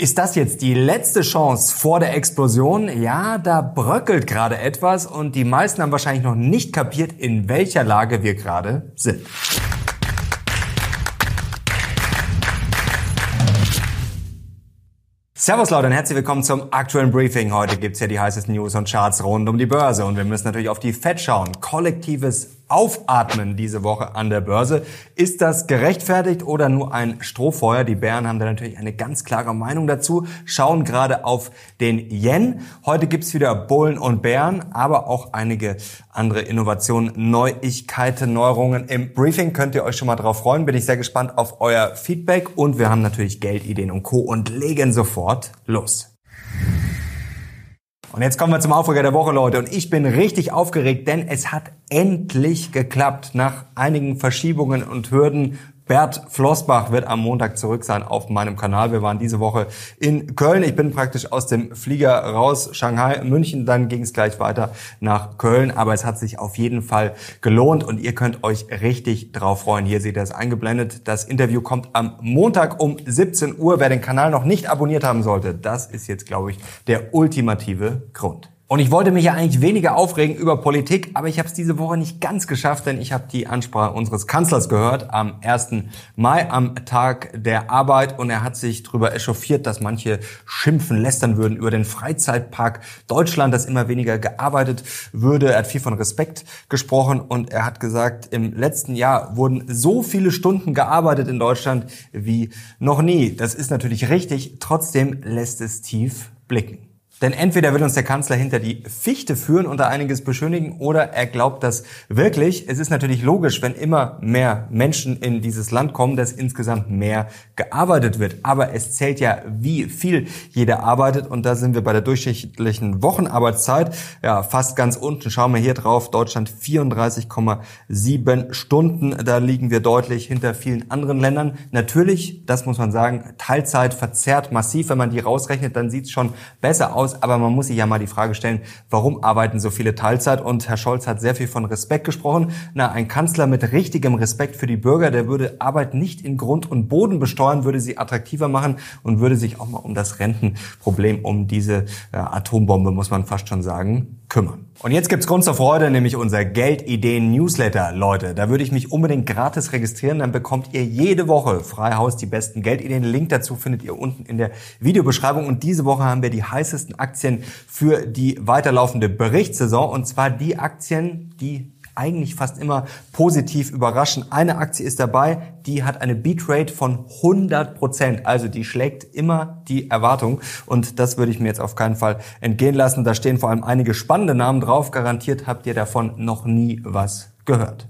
Ist das jetzt die letzte Chance vor der Explosion? Ja, da bröckelt gerade etwas und die meisten haben wahrscheinlich noch nicht kapiert, in welcher Lage wir gerade sind. Servus Leute und herzlich willkommen zum aktuellen Briefing. Heute gibt's ja die heißesten News und Charts rund um die Börse und wir müssen natürlich auf die Fed schauen. Kollektives Aufatmen diese Woche an der Börse. Ist das gerechtfertigt oder nur ein Strohfeuer? Die Bären haben da natürlich eine ganz klare Meinung dazu, schauen gerade auf den Yen. Heute gibt's wieder Bullen und Bären, aber auch einige andere Innovationen, Neuigkeiten, Neuerungen. Im Briefing könnt ihr euch schon mal drauf freuen. Bin ich sehr gespannt auf euer Feedback und wir haben natürlich Geldideen und Co. und legen sofort los. Und jetzt kommen wir zum Aufreger der Woche, Leute. Und ich bin richtig aufgeregt, denn es hat endlich geklappt. Nach einigen Verschiebungen und Hürden. Bert Flossbach wird am Montag zurück sein auf meinem Kanal. Wir waren diese Woche in Köln. Ich bin praktisch aus dem Flieger raus, Shanghai, München. Dann ging es gleich weiter nach Köln. Aber es hat sich auf jeden Fall gelohnt und ihr könnt euch richtig drauf freuen. Hier seht ihr es eingeblendet. Das Interview kommt am Montag um 17 Uhr. Wer den Kanal noch nicht abonniert haben sollte, das ist jetzt, glaube ich, der ultimative Grund. Und ich wollte mich ja eigentlich weniger aufregen über Politik, aber ich habe es diese Woche nicht ganz geschafft, denn ich habe die Ansprache unseres Kanzlers gehört am 1. Mai, am Tag der Arbeit. Und er hat sich darüber echauffiert, dass manche schimpfen, lästern würden über den Freizeitpark Deutschland, dass immer weniger gearbeitet würde. Er hat viel von Respekt gesprochen und er hat gesagt, im letzten Jahr wurden so viele Stunden gearbeitet in Deutschland wie noch nie. Das ist natürlich richtig, trotzdem lässt es tief blicken. Denn entweder will uns der Kanzler hinter die Fichte führen und da einiges beschönigen oder er glaubt das wirklich. Es ist natürlich logisch, wenn immer mehr Menschen in dieses Land kommen, dass insgesamt mehr gearbeitet wird. Aber es zählt ja, wie viel jeder arbeitet und da sind wir bei der durchschnittlichen Wochenarbeitszeit ja fast ganz unten. Schauen wir hier drauf, Deutschland 34,7 Stunden. Da liegen wir deutlich hinter vielen anderen Ländern. Natürlich, das muss man sagen, Teilzeit verzerrt massiv. Wenn man die rausrechnet, dann sieht es schon besser aus. Aber man muss sich ja mal die Frage stellen, warum arbeiten so viele Teilzeit? Und Herr Scholz hat sehr viel von Respekt gesprochen. Ein Kanzler mit richtigem Respekt für die Bürger, der würde Arbeit nicht in Grund und Boden besteuern, würde sie attraktiver machen und würde sich auch mal um das Rentenproblem, um diese Atombombe, muss man fast schon sagen, kümmern. Und jetzt gibt's Grund zur Freude, nämlich unser Geldideen-Newsletter. Leute, da würde ich mich unbedingt gratis registrieren, dann bekommt ihr jede Woche frei Haus die besten Geldideen. Link dazu findet ihr unten in der Videobeschreibung. Und diese Woche haben wir die heißesten Aktien für die weiterlaufende Berichtssaison. Und zwar die Aktien, die eigentlich fast immer positiv überraschen. Eine Aktie ist dabei, die hat eine Beatrate von 100%. Also die schlägt immer die Erwartung. Und das würde ich mir jetzt auf keinen Fall entgehen lassen. Da stehen vor allem einige spannende Namen drauf. Garantiert habt ihr davon noch nie was gehört.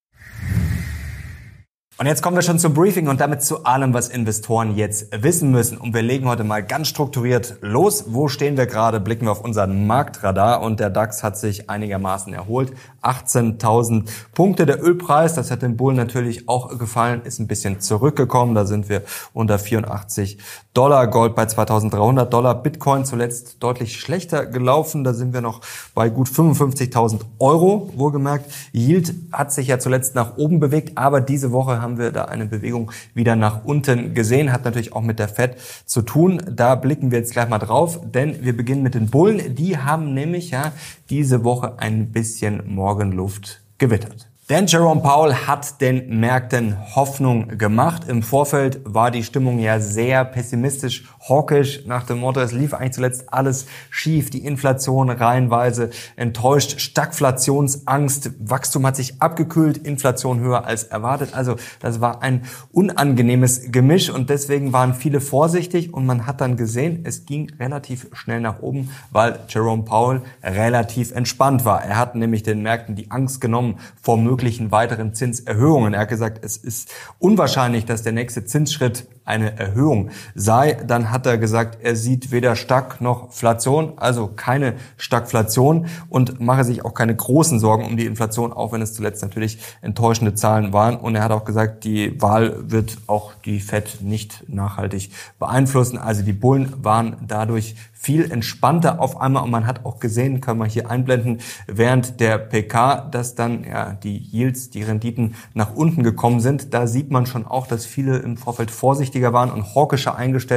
Und jetzt kommen wir schon zum Briefing und damit zu allem, was Investoren jetzt wissen müssen. Und wir legen heute mal ganz strukturiert los. Wo stehen wir gerade? Blicken wir auf unseren Marktradar und der DAX hat sich einigermaßen erholt. 18.000 Punkte. Der Ölpreis, das hat dem Bullen natürlich auch gefallen, ist ein bisschen zurückgekommen. Da sind wir unter $84. Gold bei $2.300. Bitcoin zuletzt deutlich schlechter gelaufen. Da sind wir noch bei gut 55.000 Euro, wohlgemerkt. Yield hat sich ja zuletzt nach oben bewegt, aber diese Woche haben wir da eine Bewegung wieder nach unten gesehen. Hat natürlich auch mit der Fed zu tun. Da blicken wir jetzt gleich mal drauf, denn wir beginnen mit den Bullen. Die haben nämlich ja diese Woche ein bisschen Morgenluft gewittert. Denn Jerome Powell hat den Märkten Hoffnung gemacht. Im Vorfeld war die Stimmung ja sehr pessimistisch, hawkisch, nach dem Motto, es lief eigentlich zuletzt alles schief, die Inflation reihenweise enttäuscht, Stagflationsangst, Wachstum hat sich abgekühlt, Inflation höher als erwartet. Also das war ein unangenehmes Gemisch und deswegen waren viele vorsichtig und man hat dann gesehen, es ging relativ schnell nach oben, weil Jerome Powell relativ entspannt war. Er hat nämlich den Märkten die Angst genommen vor möglichen weiteren Zinserhöhungen. Er hat gesagt, es ist unwahrscheinlich, dass der nächste Zinsschritt eine Erhöhung sei. Dann hat er gesagt, er sieht weder Stag noch Flation, also keine Stagflation und mache sich auch keine großen Sorgen um die Inflation, auch wenn es zuletzt natürlich enttäuschende Zahlen waren. Und er hat auch gesagt, die Wahl wird auch die Fed nicht nachhaltig beeinflussen. Also die Bullen waren dadurch viel entspannter auf einmal und man hat auch gesehen, können wir hier einblenden, während der PK, dass dann ja die Yields, die Renditen nach unten gekommen sind. Da sieht man schon auch, dass viele im Vorfeld vorsichtiger waren und hawkischer eingestellt waren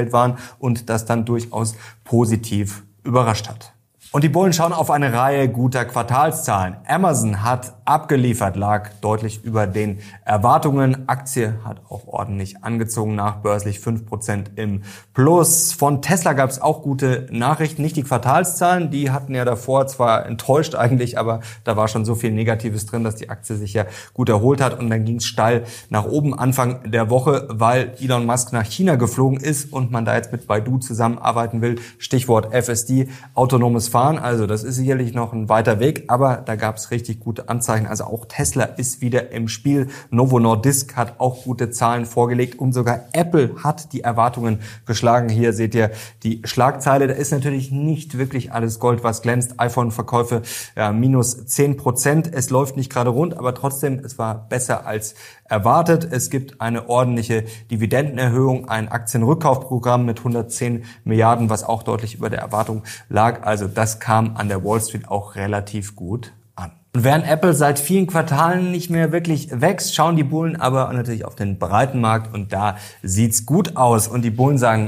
und das dann durchaus positiv überrascht hat. Und die Bullen schauen auf eine Reihe guter Quartalszahlen. Amazon hat abgeliefert, lag deutlich über den Erwartungen. Aktie hat auch ordentlich angezogen, nachbörslich 5% im Plus. Von Tesla gab es auch gute Nachrichten, nicht die Quartalszahlen, die hatten ja davor zwar enttäuscht eigentlich, aber da war schon so viel Negatives drin, dass die Aktie sich ja gut erholt hat und dann ging es steil nach oben Anfang der Woche, weil Elon Musk nach China geflogen ist und man da jetzt mit Baidu zusammenarbeiten will. Stichwort FSD, autonomes Fahren. Also das ist sicherlich noch ein weiter Weg, aber da gab es richtig gute Anzeichen. Also auch Tesla ist wieder im Spiel. Novo Nordisk hat auch gute Zahlen vorgelegt und sogar Apple hat die Erwartungen geschlagen. Hier seht ihr die Schlagzeile. Da ist natürlich nicht wirklich alles Gold, was glänzt. iPhone-Verkäufe minus 10%. Es läuft nicht gerade rund, aber trotzdem, es war besser als erwartet. Es gibt eine ordentliche Dividendenerhöhung, ein Aktienrückkaufprogramm mit 110 Milliarden, was auch deutlich über der Erwartung lag. Also das kam an der Wall Street auch relativ gut an. Und während Apple seit vielen Quartalen nicht mehr wirklich wächst, schauen die Bullen aber natürlich auf den breiten Markt und da sieht's gut aus. Und die Bullen sagen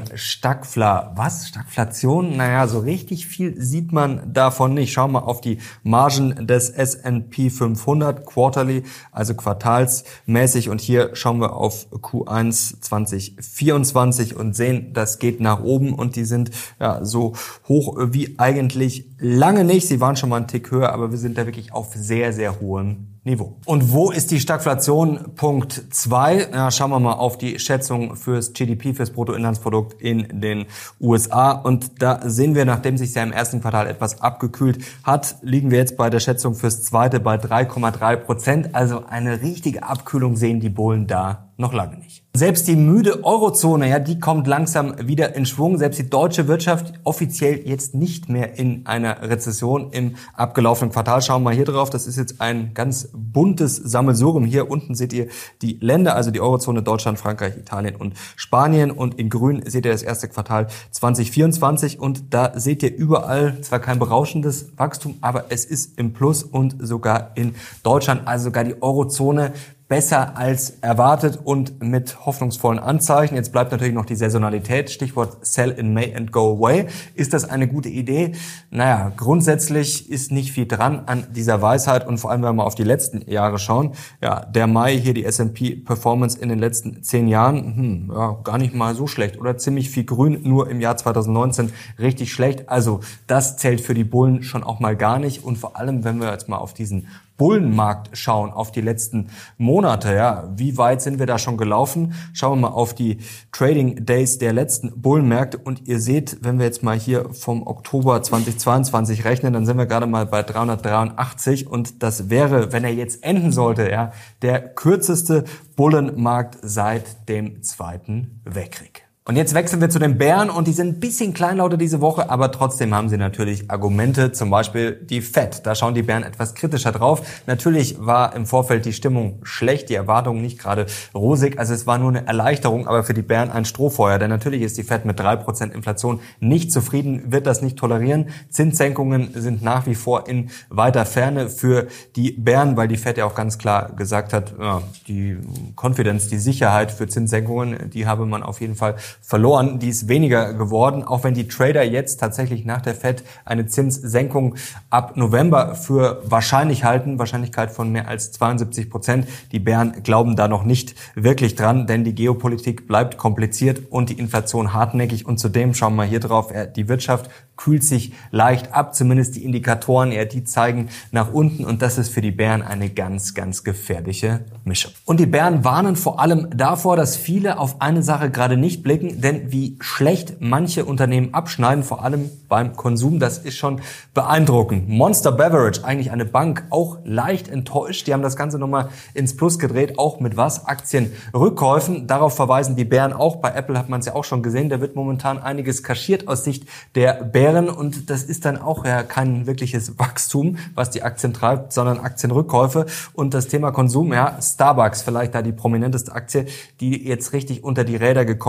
was? Stagflation? Naja, so richtig viel sieht man davon nicht. Schauen wir auf die Margen des S&P 500 quarterly, also quartalsmäßig. Und hier schauen wir auf Q1 2024 und sehen, das geht nach oben und die sind ja so hoch wie eigentlich lange nicht. Sie waren schon mal einen Tick höher, aber wir sind da wirklich auf sehr, sehr hohem Niveau. Und wo ist die Stagflation? Punkt 2. Ja, schauen wir mal auf die Schätzung fürs GDP, fürs Bruttoinlandsprodukt in den USA. Und da sehen wir, nachdem sich ja im ersten Quartal etwas abgekühlt hat, liegen wir jetzt bei der Schätzung fürs zweite bei 3,3%. Also eine richtige Abkühlung sehen die Bullen da noch lange nicht. Selbst die müde Eurozone, ja, die kommt langsam wieder in Schwung. Selbst die deutsche Wirtschaft offiziell jetzt nicht mehr in einer Rezession im abgelaufenen Quartal. Schauen wir mal hier drauf. Das ist jetzt ein ganz buntes Sammelsurium. Hier unten seht ihr die Länder, also die Eurozone, Deutschland, Frankreich, Italien und Spanien. Und in grün seht ihr das erste Quartal 2024. Und da seht ihr überall zwar kein berauschendes Wachstum, aber es ist im Plus und sogar in Deutschland, also sogar die Eurozone besser als erwartet und mit hoffnungsvollen Anzeichen. Jetzt bleibt natürlich noch die Saisonalität, Stichwort Sell in May and Go Away. Ist das eine gute Idee? Naja, grundsätzlich ist nicht viel dran an dieser Weisheit und vor allem, wenn wir mal auf die letzten Jahre schauen. Ja, der Mai, hier die S&P Performance in den letzten 10 Jahren, gar nicht mal so schlecht oder ziemlich viel grün, nur im Jahr 2019 richtig schlecht. Also das zählt für die Bullen schon auch mal gar nicht und vor allem, wenn wir jetzt mal auf diesen Bullenmarkt schauen, auf die letzten Monate, ja, wie weit sind wir da schon gelaufen? Schauen wir mal auf die Trading Days der letzten Bullenmärkte und ihr seht, wenn wir jetzt mal hier vom Oktober 2022 rechnen, dann sind wir gerade mal bei 383 und das wäre, wenn er jetzt enden sollte, ja, der kürzeste Bullenmarkt seit dem Zweiten Weltkrieg. Und jetzt wechseln wir zu den Bären und die sind ein bisschen kleinlauter diese Woche, aber trotzdem haben sie natürlich Argumente, zum Beispiel die Fed. Da schauen die Bären etwas kritischer drauf. Natürlich war im Vorfeld die Stimmung schlecht, die Erwartungen nicht gerade rosig, also es war nur eine Erleichterung, aber für die Bären ein Strohfeuer, denn natürlich ist die Fed mit 3% Inflation nicht zufrieden, wird das nicht tolerieren. Zinssenkungen sind nach wie vor in weiter Ferne für die Bären, weil die Fed ja auch ganz klar gesagt hat, ja, die Confidence, die Sicherheit für Zinssenkungen, die habe man auf jeden Fall verloren, die ist weniger geworden, auch wenn die Trader jetzt tatsächlich nach der Fed eine Zinssenkung ab November für wahrscheinlich halten, Wahrscheinlichkeit von mehr als 72%. Die Bären glauben da noch nicht wirklich dran, denn die Geopolitik bleibt kompliziert und die Inflation hartnäckig und zudem schauen wir mal hier drauf, die Wirtschaft kühlt sich leicht ab, zumindest die Indikatoren, die zeigen nach unten und das ist für die Bären eine ganz, ganz gefährliche Mischung. Und die Bären warnen vor allem davor, dass viele auf eine Sache gerade nicht blicken, denn wie schlecht manche Unternehmen abschneiden, vor allem beim Konsum, das ist schon beeindruckend. Monster Beverage, eigentlich eine Bank, auch leicht enttäuscht. Die haben das Ganze nochmal ins Plus gedreht, auch mit was? Aktienrückkäufen. Darauf verweisen die Bären auch. Bei Apple hat man es ja auch schon gesehen, da wird momentan einiges kaschiert aus Sicht der Bären und das ist dann auch ja kein wirkliches Wachstum, was die Aktien treibt, sondern Aktienrückkäufe. Und das Thema Konsum, ja, Starbucks, vielleicht da die prominenteste Aktie, die jetzt richtig unter die Räder gekommen ist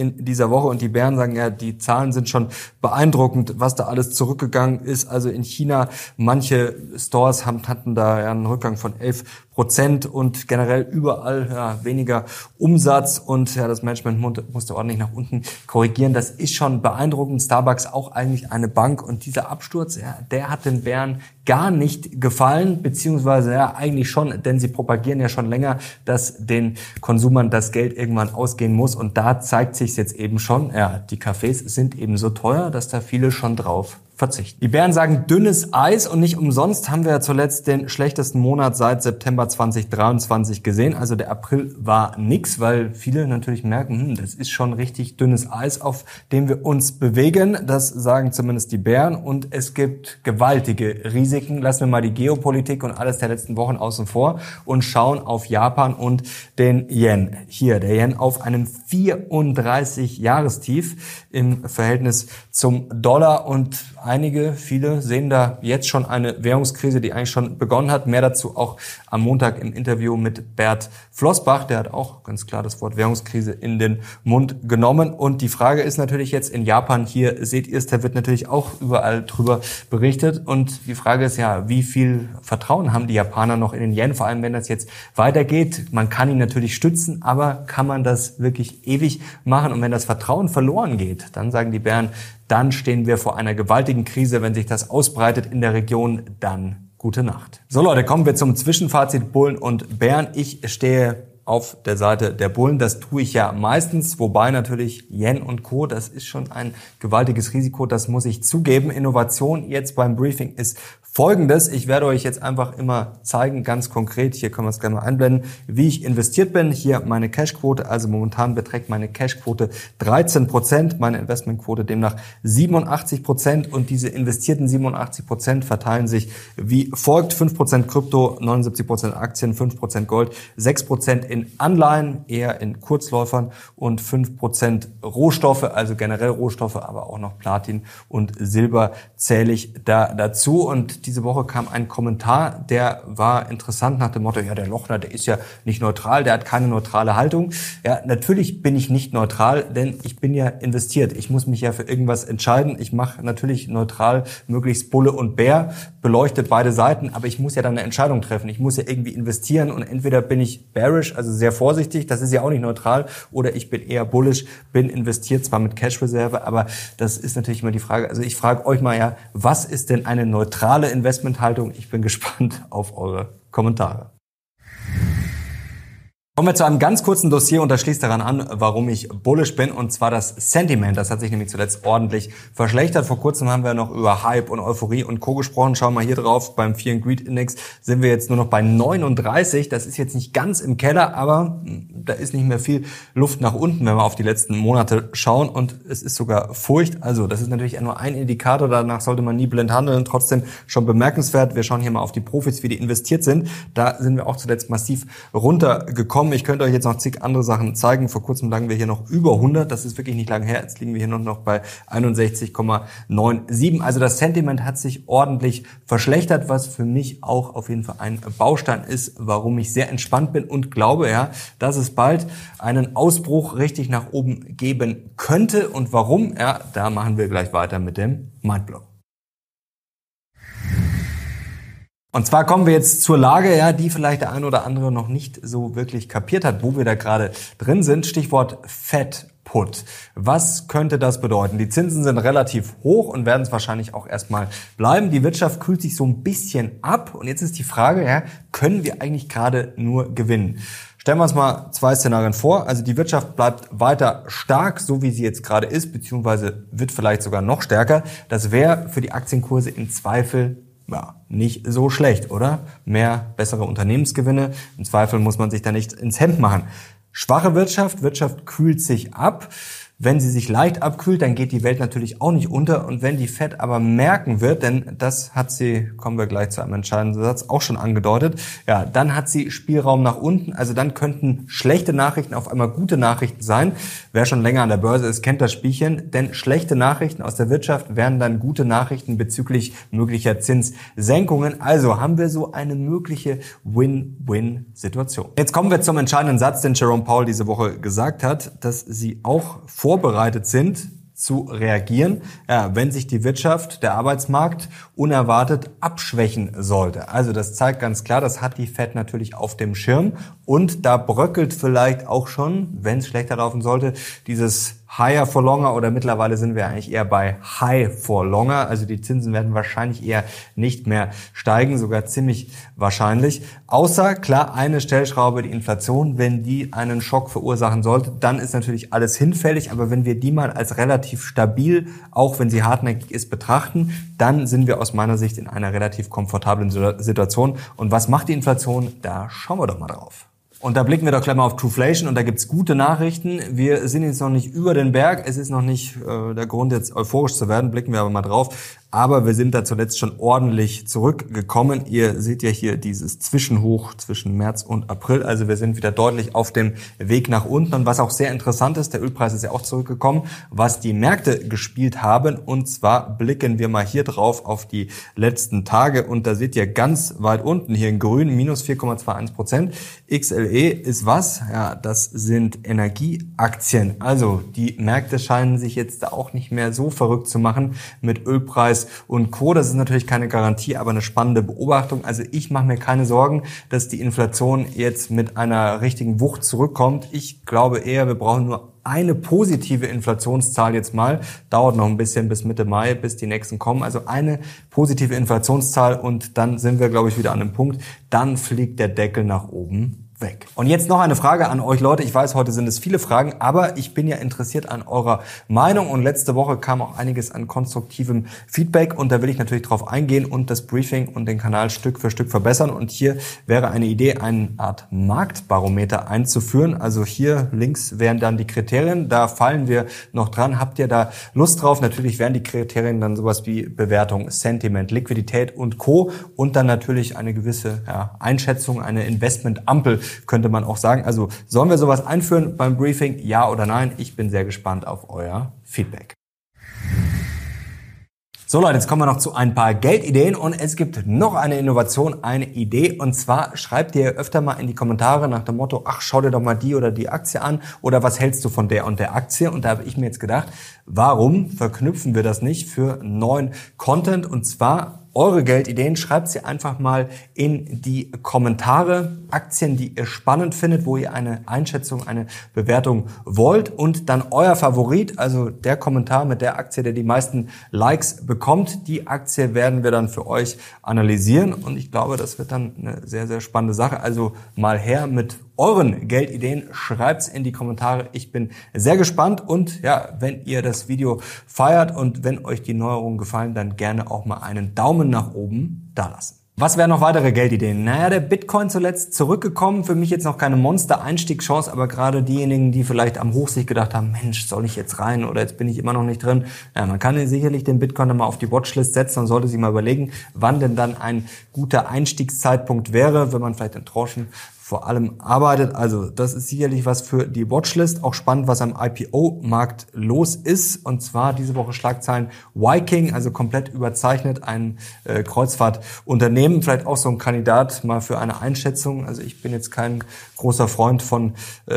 in dieser Woche und die Bären sagen, ja, die Zahlen sind schon beeindruckend, was da alles zurückgegangen ist. Also in China, manche Stores hatten da ja einen Rückgang von 11% und generell überall weniger Umsatz und das Management musste ordentlich nach unten korrigieren. Das ist schon beeindruckend. Starbucks auch eigentlich eine Bank und dieser Absturz, der hat den Bären gar nicht gefallen, beziehungsweise eigentlich schon, denn sie propagieren ja schon länger, dass den Konsumern das Geld irgendwann ausgehen muss und da zeigt sich jetzt eben schon, die Cafés sind eben so teuer, dass da viele schon drauf verzichten. Die Bären sagen dünnes Eis und nicht umsonst haben wir ja zuletzt den schlechtesten Monat seit September 2023 gesehen. Also der April war nix, weil viele natürlich merken, das ist schon richtig dünnes Eis, auf dem wir uns bewegen. Das sagen zumindest die Bären und es gibt gewaltige Risiken. Lassen wir mal die Geopolitik und alles der letzten Wochen außen vor und schauen auf Japan und den Yen. Hier der Yen auf einem 34-Jahrestief im Verhältnis zum Dollar und viele sehen da jetzt schon eine Währungskrise, die eigentlich schon begonnen hat. Mehr dazu auch am Montag im Interview mit Bert Flossbach. Der hat auch ganz klar das Wort Währungskrise in den Mund genommen. Und die Frage ist natürlich jetzt in Japan, hier seht ihr es, da wird natürlich auch überall drüber berichtet. Und die Frage ist wie viel Vertrauen haben die Japaner noch in den Yen? Vor allem, wenn das jetzt weitergeht. Man kann ihn natürlich stützen, aber kann man das wirklich ewig machen? Und wenn das Vertrauen verloren geht, dann sagen die Bären, dann stehen wir vor einer gewaltigen Krise. Wenn sich das ausbreitet in der Region, dann gute Nacht. So Leute, kommen wir zum Zwischenfazit Bullen und Bären. Ich stehe auf der Seite der Bullen. Das tue ich ja meistens, wobei natürlich Yen und Co., das ist schon ein gewaltiges Risiko, das muss ich zugeben. Innovation jetzt beim Briefing ist Folgendes. Ich werde euch jetzt einfach immer zeigen, ganz konkret, hier können wir es gerne mal einblenden, wie ich investiert bin. Hier meine Cashquote, also momentan beträgt meine Cashquote 13%, meine Investmentquote demnach 87% und diese investierten 87% verteilen sich wie folgt: 5% Krypto, 79% Aktien, 5% Gold, 6% in Anleihen, eher in Kurzläufern und 5% Rohstoffe, also generell Rohstoffe, aber auch noch Platin und Silber zähle ich da dazu. Und diese Woche kam ein Kommentar, der war interessant nach dem Motto, der Lochner, der ist ja nicht neutral, der hat keine neutrale Haltung. Ja, natürlich bin ich nicht neutral, denn ich bin ja investiert. Ich muss mich ja für irgendwas entscheiden. Ich mache natürlich neutral, möglichst Bulle und Bär, beleuchtet beide Seiten, aber ich muss ja dann eine Entscheidung treffen. Ich muss ja irgendwie investieren und entweder bin ich bearish, also sehr vorsichtig, das ist ja auch nicht neutral, oder ich bin eher bullish, bin investiert, zwar mit Cash-Reserve, aber das ist natürlich immer die Frage. Also ich frage euch mal was ist denn eine neutrale Investmenthaltung? Ich bin gespannt auf eure Kommentare. Kommen wir zu einem ganz kurzen Dossier und das schließt daran an, warum ich bullish bin, und zwar das Sentiment. Das hat sich nämlich zuletzt ordentlich verschlechtert. Vor kurzem haben wir noch über Hype und Euphorie und Co. gesprochen. Schauen wir mal hier drauf. Beim Fear and Greed Index sind wir jetzt nur noch bei 39. Das ist jetzt nicht ganz im Keller, aber da ist nicht mehr viel Luft nach unten, wenn wir auf die letzten Monate schauen, und es ist sogar Furcht. Also das ist natürlich nur ein Indikator, danach sollte man nie blind handeln. Trotzdem schon bemerkenswert. Wir schauen hier mal auf die Profis, wie die investiert sind. Da sind wir auch zuletzt massiv runtergekommen. Ich könnte euch jetzt noch zig andere Sachen zeigen. Vor kurzem lagen wir hier noch über 100. Das ist wirklich nicht lange her. Jetzt liegen wir hier noch bei 61,97. Also das Sentiment hat sich ordentlich verschlechtert, was für mich auch auf jeden Fall ein Baustein ist, warum ich sehr entspannt bin und glaube, dass es bald einen Ausbruch richtig nach oben geben könnte. Und warum? Da machen wir gleich weiter mit dem Mindblow. Und zwar kommen wir jetzt zur Lage, die vielleicht der ein oder andere noch nicht so wirklich kapiert hat, wo wir da gerade drin sind. Stichwort Fed Put. Was könnte das bedeuten? Die Zinsen sind relativ hoch und werden es wahrscheinlich auch erstmal bleiben. Die Wirtschaft kühlt sich so ein bisschen ab und jetzt ist die Frage, können wir eigentlich gerade nur gewinnen? Stellen wir uns mal zwei Szenarien vor. Also die Wirtschaft bleibt weiter stark, so wie sie jetzt gerade ist, beziehungsweise wird vielleicht sogar noch stärker. Das wäre für die Aktienkurse im Zweifel nicht so schlecht, oder? Bessere Unternehmensgewinne. Im Zweifel muss man sich da nicht ins Hemd machen. Schwache Wirtschaft kühlt sich ab. Wenn sie sich leicht abkühlt, dann geht die Welt natürlich auch nicht unter. Und wenn die Fed aber merken wird, denn das hat sie, kommen wir gleich zu einem entscheidenden Satz, auch schon angedeutet, dann hat sie Spielraum nach unten. Also dann könnten schlechte Nachrichten auf einmal gute Nachrichten sein. Wer schon länger an der Börse ist, kennt das Spielchen. Denn schlechte Nachrichten aus der Wirtschaft wären dann gute Nachrichten bezüglich möglicher Zinssenkungen. Also haben wir so eine mögliche Win-Win-Situation. Jetzt kommen wir zum entscheidenden Satz, den Jerome Powell diese Woche gesagt hat, dass sie auch vorbereitet sind, zu reagieren, wenn sich die Wirtschaft, der Arbeitsmarkt unerwartet abschwächen sollte. Also das zeigt ganz klar, das hat die Fed natürlich auf dem Schirm und da bröckelt vielleicht auch schon, wenn es schlechter laufen sollte, dieses Higher for longer oder mittlerweile sind wir eigentlich eher bei High for longer. Also die Zinsen werden wahrscheinlich eher nicht mehr steigen, sogar ziemlich wahrscheinlich. Außer, klar, eine Stellschraube, die Inflation, wenn die einen Schock verursachen sollte, dann ist natürlich alles hinfällig. Aber wenn wir die mal als relativ stabil, auch wenn sie hartnäckig ist, betrachten, dann sind wir aus meiner Sicht in einer relativ komfortablen Situation. Und was macht die Inflation? Da schauen wir doch mal drauf. Und da blicken wir doch gleich mal auf Trueflation und da gibt's gute Nachrichten. Wir sind jetzt noch nicht über den Berg. Es ist noch nicht der Grund, jetzt euphorisch zu werden. Blicken wir aber mal drauf. Aber wir sind da zuletzt schon ordentlich zurückgekommen. Ihr seht ja hier dieses Zwischenhoch zwischen März und April. Also wir sind wieder deutlich auf dem Weg nach unten. Und was auch sehr interessant ist, der Ölpreis ist ja auch zurückgekommen, was die Märkte gespielt haben. Und zwar blicken wir mal hier drauf auf die letzten Tage. Und da seht ihr ganz weit unten hier in grün minus 4,21%. XLE ist was? Ja, das sind Energieaktien. Also die Märkte scheinen sich jetzt da auch nicht mehr so verrückt zu machen mit Ölpreis und Co. Das ist natürlich keine Garantie, aber eine spannende Beobachtung. Also ich mache mir keine Sorgen, dass die Inflation jetzt mit einer richtigen Wucht zurückkommt. Ich glaube eher, wir brauchen nur eine positive Inflationszahl jetzt mal. Dauert noch ein bisschen bis Mitte Mai, bis die nächsten kommen. Also eine positive Inflationszahl und dann sind wir, glaube ich, wieder an dem Punkt. Dann fliegt der Deckel nach oben weg. Und jetzt noch eine Frage an euch Leute. Ich weiß, heute sind es viele Fragen, aber ich bin ja interessiert an eurer Meinung und letzte Woche kam auch einiges an konstruktivem Feedback und da will ich natürlich drauf eingehen und das Briefing und den Kanal Stück für Stück verbessern und hier wäre eine Idee, eine Art Marktbarometer einzuführen. Also hier links wären dann die Kriterien, da fallen wir noch dran. Habt ihr da Lust drauf? Natürlich wären die Kriterien dann sowas wie Bewertung, Sentiment, Liquidität und Co. und dann natürlich eine gewisse Einschätzung, eine Investmentampel könnte man auch sagen. Also sollen wir sowas einführen beim Briefing? Ja oder nein? Ich bin sehr gespannt auf euer Feedback. So Leute, jetzt kommen wir noch zu ein paar Geldideen und es gibt noch eine Innovation, eine Idee und zwar schreibt ihr öfter mal in die Kommentare nach dem Motto, ach schau dir doch mal die oder die Aktie an oder was hältst du von der und der Aktie und da habe ich mir jetzt gedacht, warum verknüpfen wir das nicht für neuen Content und zwar eure Geldideen, schreibt sie einfach mal in die Kommentare. Aktien, die ihr spannend findet, wo ihr eine Einschätzung, eine Bewertung wollt und dann euer Favorit, also der Kommentar mit der Aktie, der die meisten Likes bekommt. Die Aktie werden wir dann für euch analysieren und ich glaube, das wird dann eine sehr, sehr spannende Sache. Also mal her mit euren Geldideen, schreibt's in die Kommentare. Ich bin sehr gespannt und ja, wenn ihr das Video feiert und wenn euch die Neuerungen gefallen, dann gerne auch mal einen Daumen nach oben dalassen. Was wären noch weitere Geldideen? Naja, der Bitcoin zuletzt zurückgekommen. Für mich jetzt noch keine Monster-Einstiegschance, aber gerade diejenigen, die vielleicht am Hoch sich gedacht haben, Mensch, soll ich jetzt rein oder jetzt bin ich immer noch nicht drin. Ja, man kann sicherlich den Bitcoin mal auf die Watchlist setzen und sollte sich mal überlegen, wann denn dann ein guter Einstiegszeitpunkt wäre, wenn man vielleicht in Tranchen vor allem arbeitet. Also das ist sicherlich was für die Watchlist. Auch spannend, was am IPO-Markt los ist. Und zwar diese Woche Schlagzeilen Viking, also komplett überzeichnet, ein Kreuzfahrtunternehmen. Vielleicht auch so ein Kandidat mal für eine Einschätzung. Also ich bin jetzt kein großer Freund von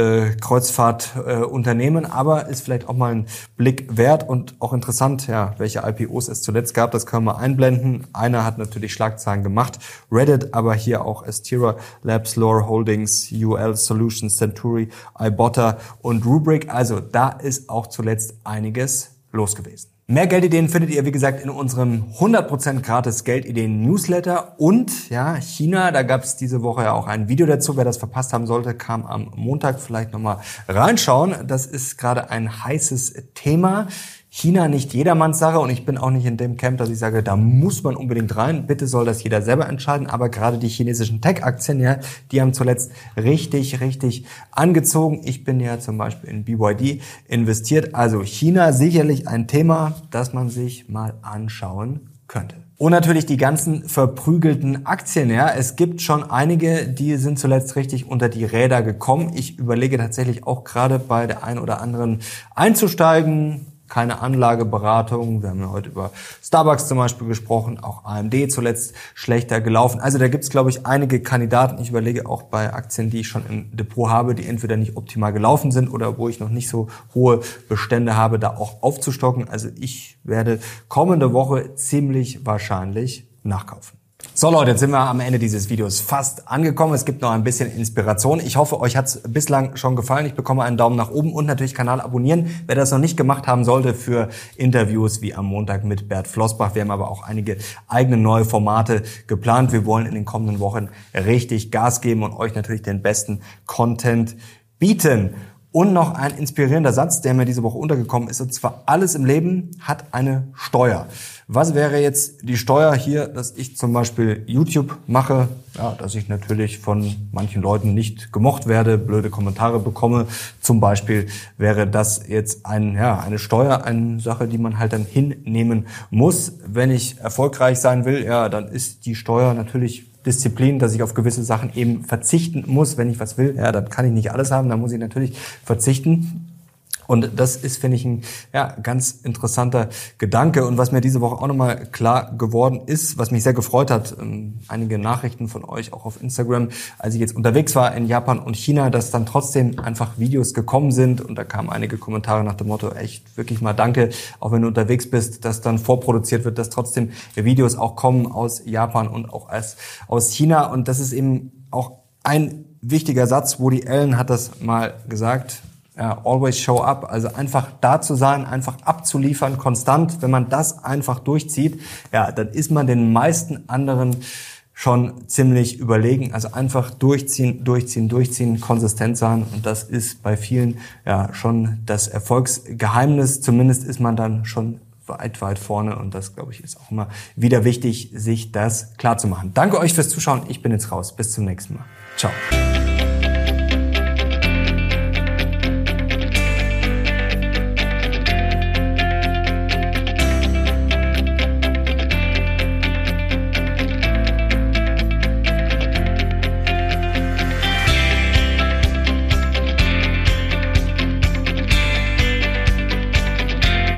Kreuzfahrtunternehmen, aber ist vielleicht auch mal ein Blick wert und auch interessant, ja, welche IPOs es zuletzt gab. Das können wir einblenden. Einer hat natürlich Schlagzeilen gemacht. Reddit, aber hier auch Astera Labs, Lore Holdings, UL Solutions, Century, Ibotta und Rubrik. Also da ist auch zuletzt einiges los gewesen. Mehr Geldideen findet ihr, wie gesagt, in unserem 100% gratis Geldideen-Newsletter. Und ja, China, da gab es diese Woche ja auch ein Video dazu. Wer das verpasst haben sollte, kam am Montag. Vielleicht nochmal reinschauen. Das ist gerade ein heißes Thema. China nicht jedermanns Sache und ich bin auch nicht in dem Camp, dass ich sage, da muss man unbedingt rein. Bitte soll das jeder selber entscheiden. Aber gerade die chinesischen Tech-Aktien, ja, die haben zuletzt richtig angezogen. Ich bin ja zum Beispiel in BYD investiert. Also China sicherlich ein Thema, das man sich mal anschauen könnte. Und natürlich die ganzen verprügelten Aktien, ja. Es gibt schon einige, die sind zuletzt richtig unter die Räder gekommen. Ich überlege tatsächlich auch gerade bei der einen oder anderen einzusteigen. keine Anlageberatung. Wir haben ja heute über Starbucks zum Beispiel gesprochen, auch AMD zuletzt schlechter gelaufen. Also da gibt's, glaube ich, einige Kandidaten. Ich überlege auch bei Aktien, die ich schon im Depot habe, die entweder nicht optimal gelaufen sind oder wo ich noch nicht so hohe Bestände habe, da auch aufzustocken. Also ich werde kommende Woche ziemlich wahrscheinlich nachkaufen. So Leute, jetzt sind wir am Ende dieses Videos fast angekommen. Es gibt noch ein bisschen Inspiration. Ich hoffe, euch hat es bislang schon gefallen. Ich bekomme einen Daumen nach oben und natürlich Kanal abonnieren, wer das noch nicht gemacht haben sollte, für Interviews wie am Montag mit Bert Flossbach. Wir haben aber auch einige eigene neue Formate geplant. Wir wollen in den kommenden Wochen richtig Gas geben und euch natürlich den besten Content bieten. Und noch ein inspirierender Satz, der mir diese Woche untergekommen ist, und zwar: Alles im Leben hat eine Steuer. Was wäre jetzt die Steuer hier, dass ich zum Beispiel YouTube mache, ja, dass ich natürlich von manchen Leuten nicht gemocht werde, blöde Kommentare bekomme. Zum Beispiel wäre das jetzt eine Steuer, eine Sache, die man halt dann hinnehmen muss. Wenn ich erfolgreich sein will, ja, dann ist die Steuer natürlich Disziplin, dass ich auf gewisse Sachen eben verzichten muss. Wenn ich was will, ja, dann kann ich nicht alles haben, dann muss ich natürlich verzichten. Und das ist, finde ich, ein ganz interessanter Gedanke. Und was mir diese Woche auch nochmal klar geworden ist, was mich sehr gefreut hat, einige Nachrichten von euch auch auf Instagram, als ich jetzt unterwegs war in Japan und China, dass dann trotzdem einfach Videos gekommen sind. Und da kamen einige Kommentare nach dem Motto: echt wirklich mal danke, auch wenn du unterwegs bist, dass dann vorproduziert wird, dass trotzdem Videos auch kommen aus Japan und auch aus China. Und das ist eben auch ein wichtiger Satz. Woody Allen hat das mal gesagt: always show up, also einfach da zu sein, einfach abzuliefern, konstant. Wenn man das einfach durchzieht, ja, dann ist man den meisten anderen schon ziemlich überlegen. Also einfach durchziehen, konsistent sein. Und das ist bei vielen schon das Erfolgsgeheimnis. Zumindest ist man dann schon weit vorne. Und das, glaube ich, ist auch immer wieder wichtig, sich das klar zu machen. Danke euch fürs Zuschauen. Ich bin jetzt raus. Bis zum nächsten Mal. Ciao.